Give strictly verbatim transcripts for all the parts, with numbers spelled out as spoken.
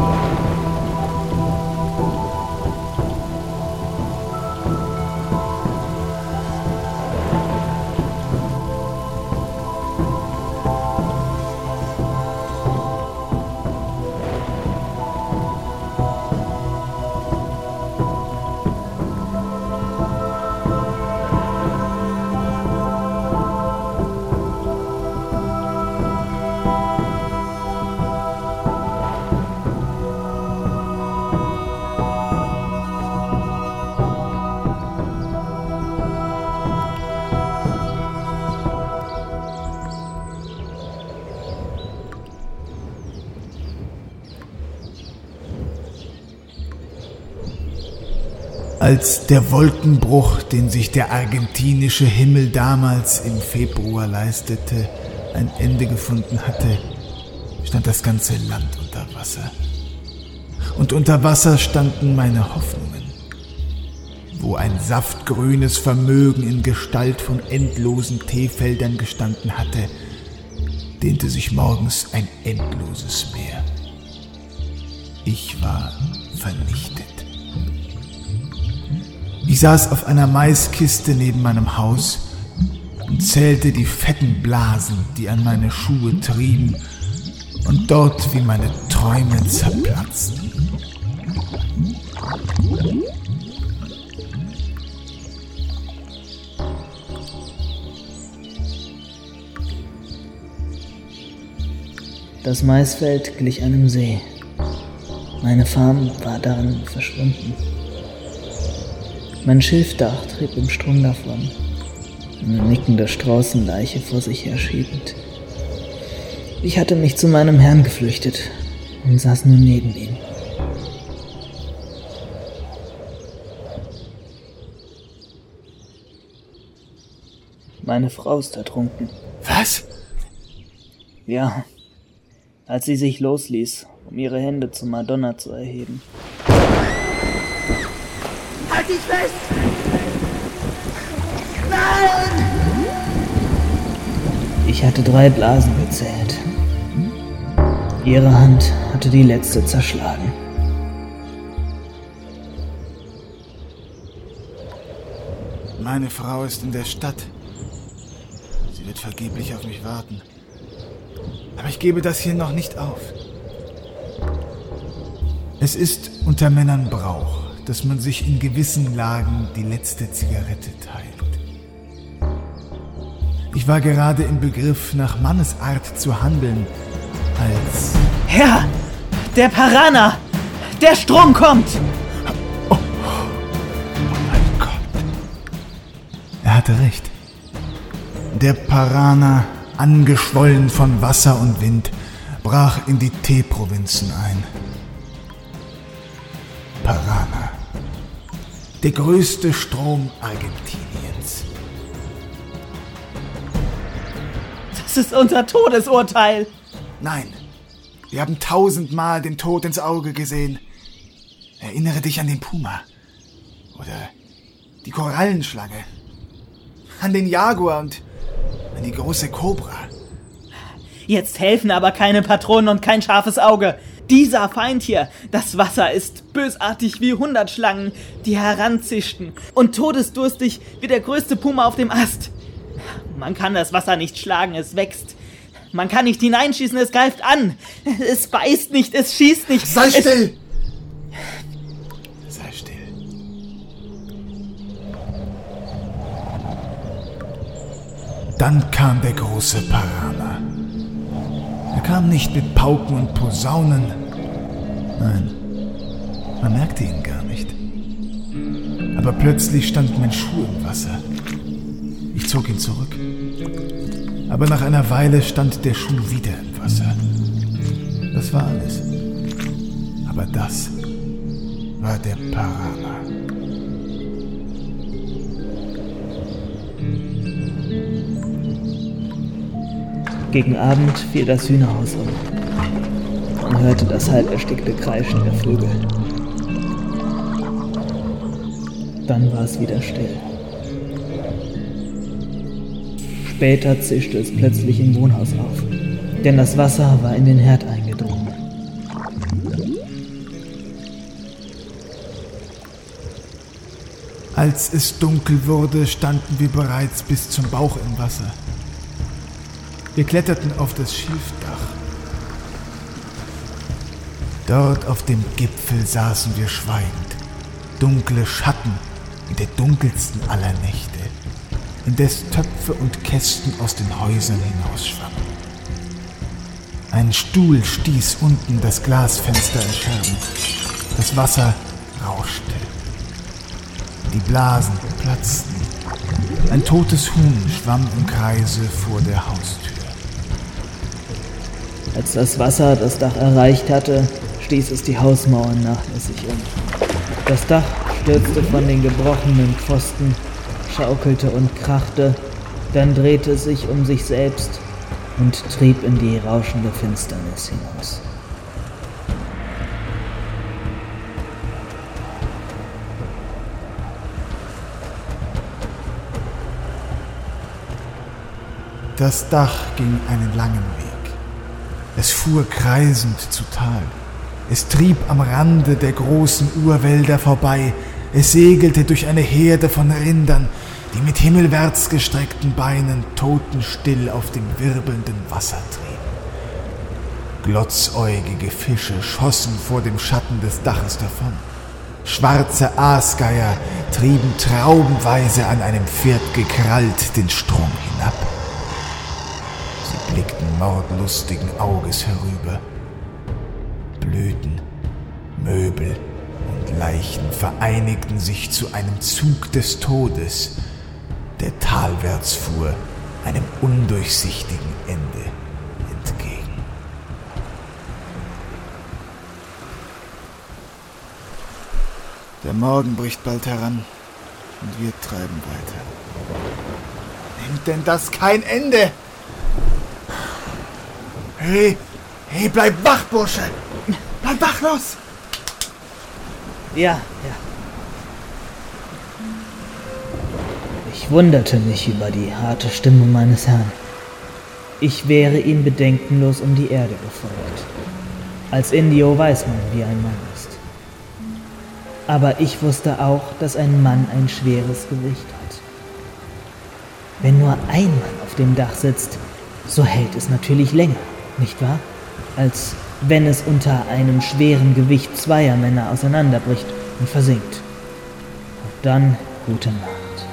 Als der Wolkenbruch, den sich der argentinische Himmel damals im Februar leistete, ein Ende gefunden hatte, stand das ganze Land unter Wasser. Und unter Wasser standen meine Hoffnungen. Wo ein saftgrünes Vermögen in Gestalt von endlosen Teefeldern gestanden hatte, dehnte sich morgens ein endloses Meer. Ich war vernichtet. Ich saß auf einer Maiskiste neben meinem Haus und zählte die fetten Blasen, die an meine Schuhe trieben und dort wie meine Träume zerplatzten. Das Maisfeld glich einem See. Meine Farm war darin verschwunden. Mein Schilfdach trieb im Strom davon, eine nickende Straußenleiche vor sich her schiebend. Ich hatte mich zu meinem Herrn geflüchtet und saß nun neben ihm. Meine Frau ist ertrunken. Was? Ja, als sie sich losließ, um ihre Hände zur Madonna zu erheben. Halt dich fest! Nein! Ich hatte drei Blasen gezählt. Ihre Hand hatte die letzte zerschlagen. Meine Frau ist in der Stadt. Sie wird vergeblich auf mich warten. Aber ich gebe das hier noch nicht auf. Es ist unter Männern Brauch, dass man sich in gewissen Lagen die letzte Zigarette teilt. Ich war gerade im Begriff, nach Mannesart zu handeln, als... Herr! Der Parana! Der Strom kommt! Oh, oh mein Gott. Er hatte recht. Der Parana, angeschwollen von Wasser und Wind, brach in die Teeprovinzen ein. Parana. Der größte Strom Argentiniens. Das ist unser Todesurteil! Nein, wir haben tausendmal den Tod ins Auge gesehen. Erinnere dich an den Puma. Oder die Korallenschlange. An den Jaguar und an die große Kobra. Jetzt helfen aber keine Patronen und kein scharfes Auge. Dieser Feind hier, das Wasser, ist bösartig wie hundert Schlangen, die heranzischten, und todesdurstig wie der größte Puma auf dem Ast. Man kann das Wasser nicht schlagen, es wächst. Man kann nicht hineinschießen, es greift an. Es beißt nicht, es schießt nicht. Sei es still! Sei still. Dann kam der große Parana. Er kam nicht mit Pauken und Posaunen. Nein, man merkte ihn gar nicht. Aber plötzlich stand mein Schuh im Wasser. Ich zog ihn zurück. Aber nach einer Weile stand der Schuh wieder im Wasser. Das war alles. Aber das war der Parana. Gegen Abend fiel das Hühnerhaus um. Man hörte das halb erstickte Kreischen der Vögel. Dann war es wieder still. Später zischte es plötzlich im Wohnhaus auf, denn das Wasser war in den Herd eingedrungen. Als es dunkel wurde, standen wir bereits bis zum Bauch im Wasser. Wir kletterten auf das Schilfdach. Dort auf dem Gipfel saßen wir schweigend, dunkle Schatten in der dunkelsten aller Nächte, indes Töpfe und Kästen aus den Häusern hinausschwammen. Ein Stuhl stieß unten das Glasfenster in Scherben. Das Wasser rauschte. Die Blasen platzten. Ein totes Huhn schwamm im Kreise vor der Haustür. Als das Wasser das Dach erreicht hatte, stieß es die Hausmauern nachlässig um. Das Dach stürzte von den gebrochenen Pfosten, schaukelte und krachte, dann drehte es sich um sich selbst und trieb in die rauschende Finsternis hinaus. Das Dach ging einen langen Weg. Es fuhr kreisend zu Tal. Es trieb am Rande der großen Urwälder vorbei. Es segelte durch eine Herde von Rindern, die mit himmelwärts gestreckten Beinen totenstill auf dem wirbelnden Wasser trieben. Glotzäugige Fische schossen vor dem Schatten des Daches davon. Schwarze Aasgeier trieben traubenweise an einem Pferd gekrallt den Strom hinab. Sie blickten mordlustigen Auges herüber. Blüten, Möbel und Leichen vereinigten sich zu einem Zug des Todes, der talwärts fuhr, einem undurchsichtigen Ende entgegen. Der Morgen bricht bald heran und wir treiben weiter. Nimmt denn das kein Ende? Hey, hey, bleib wach, Bursche! Bleib wach, los! Ja, ja. Ich wunderte mich über die harte Stimme meines Herrn. Ich wäre ihm bedenkenlos um die Erde gefolgt. Als Indio weiß man, wie ein Mann ist. Aber ich wusste auch, dass ein Mann ein schweres Gewicht hat. Wenn nur ein Mann auf dem Dach sitzt, so hält es natürlich länger, nicht wahr? Als wenn es unter einem schweren Gewicht zweier Männer auseinanderbricht und versinkt. Und dann gute Nacht.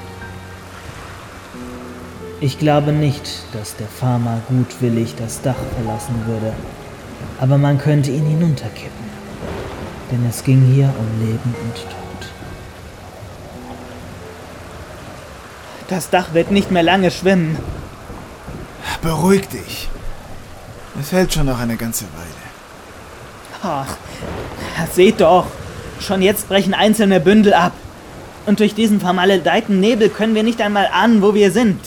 Ich glaube nicht, dass der Farmer gutwillig das Dach verlassen würde, aber man könnte ihn hinunterkippen, denn es ging hier um Leben und Tod. Das Dach wird nicht mehr lange schwimmen. Beruhig dich. Es hält schon noch eine ganze Weile. Ach, seht doch, schon jetzt brechen einzelne Bündel ab. Und durch diesen vermaledeiten Nebel können wir nicht einmal ahnen, wo wir sind.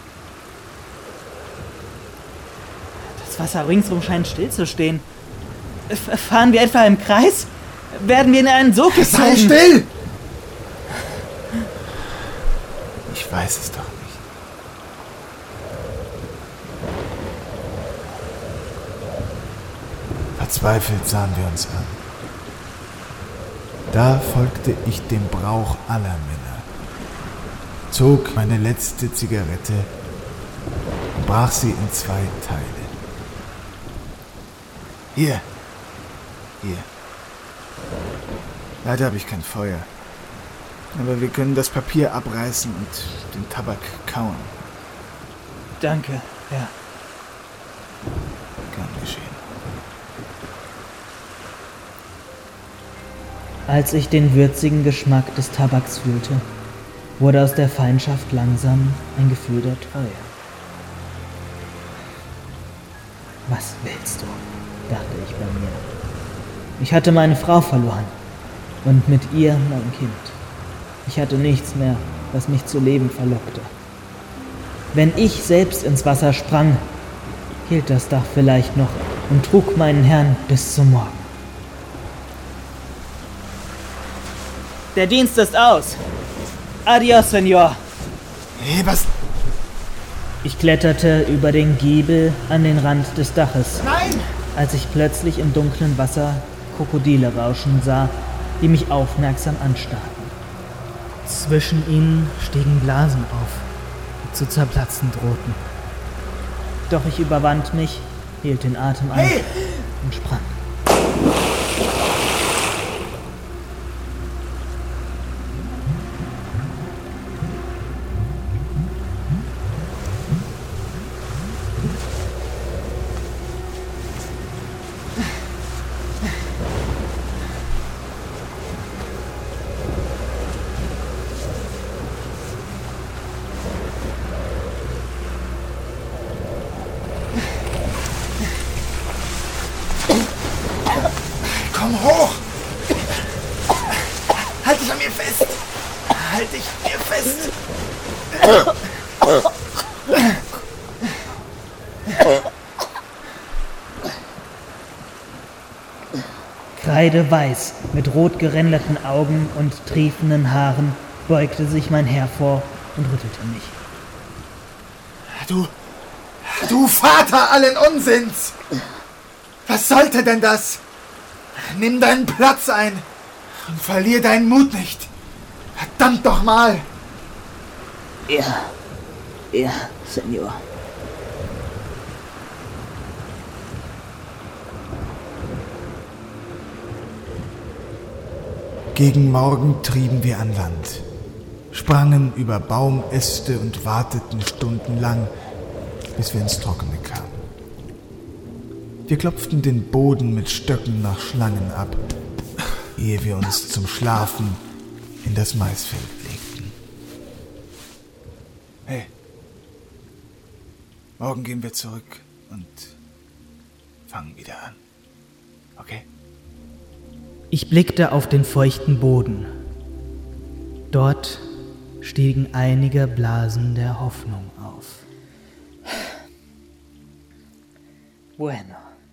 Das Wasser ringsum scheint stillzustehen. F- fahren wir etwa im Kreis? Werden wir in einen Sog gezogen? Sei still! Ich weiß es doch nicht. Verzweifelt sahen wir uns an. Da folgte ich dem Brauch aller Männer, zog meine letzte Zigarette und brach sie in zwei Teile. Hier, hier. Leider habe ich kein Feuer, aber wir können das Papier abreißen und den Tabak kauen. Danke, ja. Gern geschehen. Als ich den würzigen Geschmack des Tabaks fühlte, wurde aus der Feindschaft langsam ein Gefühl der Treue. Was willst du? Dachte ich bei mir. Ich hatte meine Frau verloren und mit ihr mein Kind. Ich hatte nichts mehr, was mich zu leben verlockte. Wenn ich selbst ins Wasser sprang, hielt das Dach vielleicht noch und trug meinen Herrn bis zum Morgen. Der Dienst ist aus. Adios, Senor. Hey, was? Ich kletterte über den Giebel an den Rand des Daches, Nein! als ich plötzlich im dunklen Wasser Krokodile rauschen sah, die mich aufmerksam anstarrten. Zwischen ihnen stiegen Blasen auf, die zu zerplatzen drohten. Doch ich überwand mich, hielt den Atem an Hey! und sprang. Komm hoch! Halt dich an mir fest! Halt dich an mir fest! Kreideweiß, mit rot geränderten Augen und triefenden Haaren, beugte sich mein Herr vor und rüttelte mich. Du, du Vater allen Unsinns! Was sollte denn das? Nimm deinen Platz ein und verlier deinen Mut nicht. Verdammt doch mal! Ja, ja, Senor. Gegen Morgen trieben wir an Land, sprangen über Baumäste und warteten stundenlang, bis wir ins Trockene kamen. Wir klopften den Boden mit Stöcken nach Schlangen ab, ehe wir uns zum Schlafen in das Maisfeld legten. Hey, morgen gehen wir zurück und fangen wieder an. Okay? Ich blickte auf den feuchten Boden. Dort stiegen einige Blasen der Hoffnung auf. Bueno.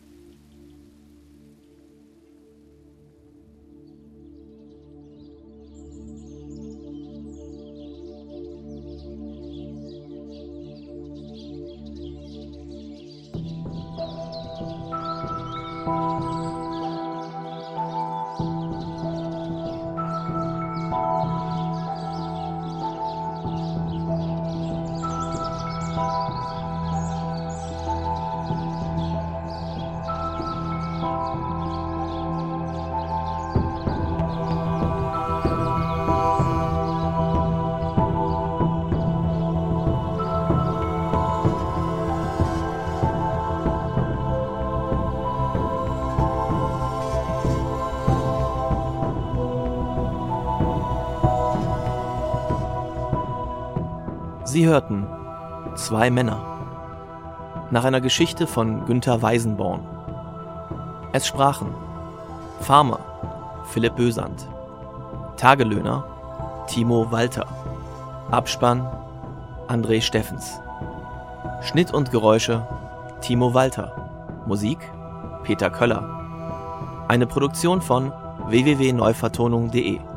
Sie hörten Zwei Männer nach einer Geschichte von Günther Weisenborn. Es sprachen Farmer Philipp Bösand, Tagelöhner Timo Walter, Abspann André Steffens, Schnitt und Geräusche Timo Walter, Musik Peter Köller. Eine Produktion von w w w punkt neuvertonung punkt de.